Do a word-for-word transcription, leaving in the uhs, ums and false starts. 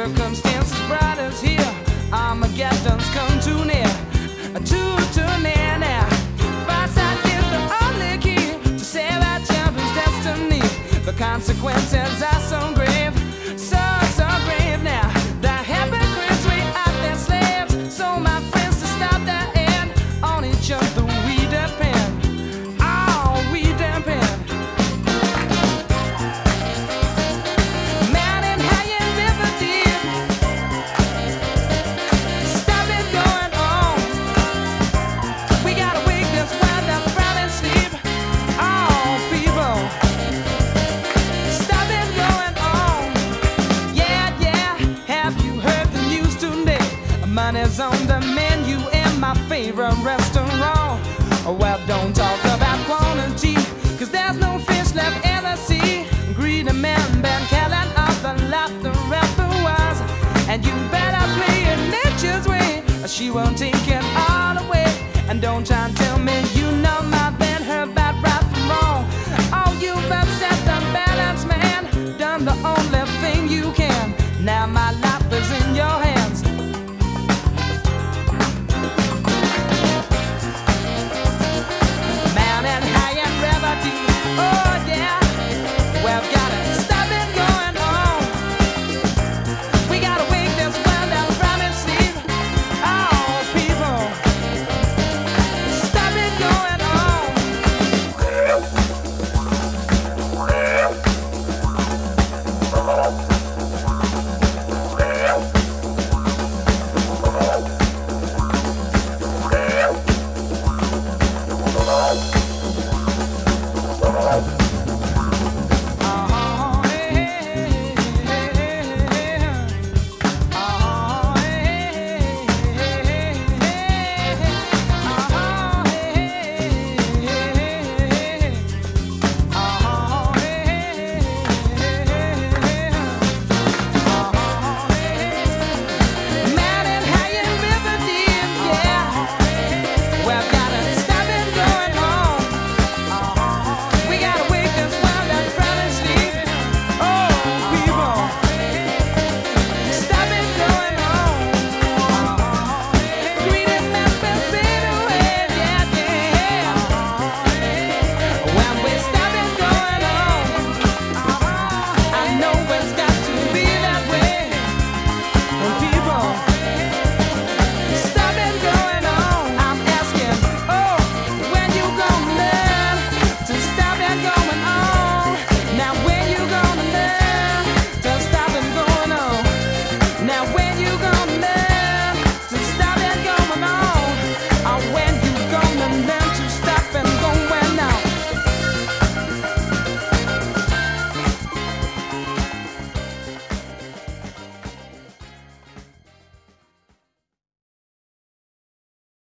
circumstances brought us here. Armageddon's come too near, too, too near now. Foresight is the only key to save our children's destiny. The consequences are so grave, so, so grave now. The hypocrites we are their slaves. So my friends, to stop their end, on each other we depend. Oh, we depend. Mountain high and river deep, stop it going on. We gotta wake this world up from its sleep. Oh, people, stop it going on. Yeah, yeah, have you heard the news today? Money's on the menu in my favorite restaurant. Well, don't talk about quantity, cause there's no fish left in the sea. Greedy men been killing off the laughter of the wise. And you better play it nature's way, or she won't take it all away. And don't try and tell me you know my band, her bad right from wrong. Oh, you've upset the balance, man, done the only thing you can. Now my life is in your hands. Mountain high and river deep, oh yeah. We've gotta stop it going on. We gotta wake this world up from its sleep. Oh, people, stop it going on. Oh, hey, hey, hey, hey. Oh, hey, hey, hey, hey. Oh, hey, hey, hey. Oh, hey, hey, hey. Mountain high and river deep, yeah. We've gotta stop it going on. We gotta wake this world up from its sleep. Oh, people, stop it going on. Greedy men will fade away, yeah, yeah. When we stop it going on, I know it's got to be that way. People, stop it going on. I'm asking, oh, when you gonna learn to stop it going